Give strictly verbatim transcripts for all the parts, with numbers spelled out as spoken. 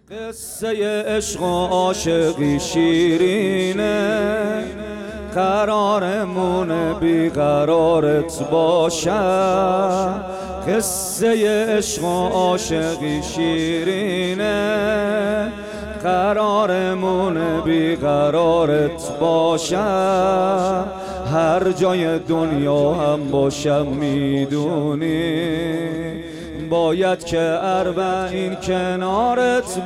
قصه عشق و عاشقی شیرینه، قرارمون بیقرارت باشم. قصه عشق و عاشقی شیرینه، قرارمون بیقرارت باشم. هر جای دنیا هم باشم میدونی، باید که اربعین کنارت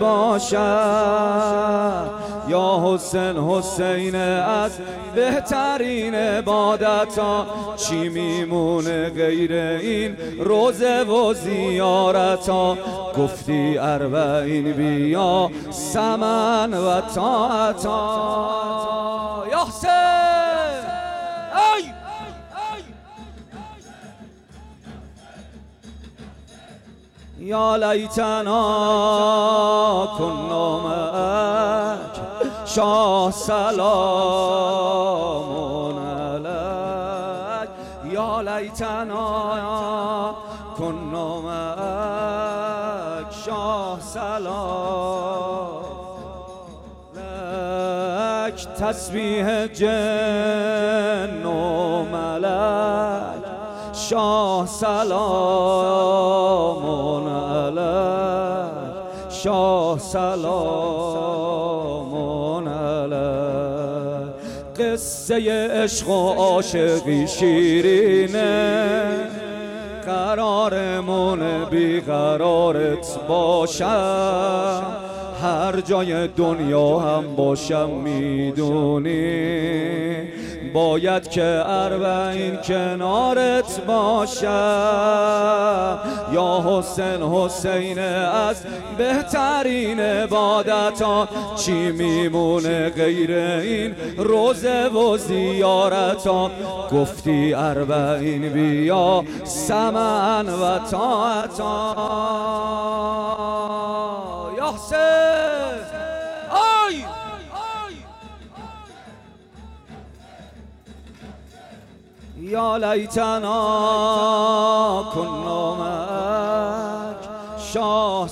باشم. یا حسین حسین از بهترین عبادتا، چی میمونه غیر این روزه و زیارتا؟ گفتی اربعین بیا سمن و طاعتا. یا حسین ای یا لیتنا کنا معک شاه سلام علیک. یا لیتنا کنا معک شاه سلام علیک. تسبیح جن و ملک شاه سلام علیک، شاه سلام علیک. قصه عشق و عاشقی شیرینه، قرارمون بیقرارت باشم. هر جای دنیا هم باشم میدونی، باید که اربعین کنارت باشم. یا حسین حسین از بهترین عبادتا، چی میمونه غیر این روزه و زیارتا؟ گفتی اربعین بیا سمن و طاعتا. یا حسین آی یا لیتنا کنا معک شاه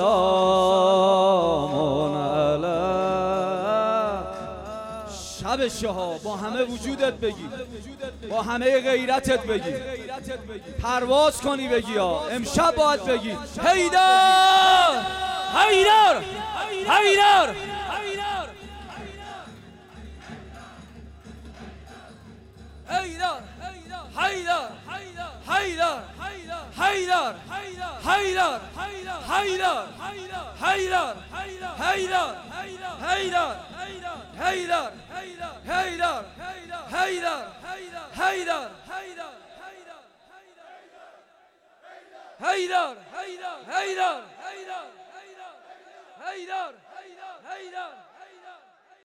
سلام علیک. شب شها با همه وجودت بگی، با همه غیرتت بگی، پرواز کنی بگی. ها امشب باید بگی حیدر حیدر حیدر حیدر حیدر حیدر حیدر حیدر حیدر حیدر حیدر حیدر حیدر حیدر حیدر حیدر حیدر حیدر حیدر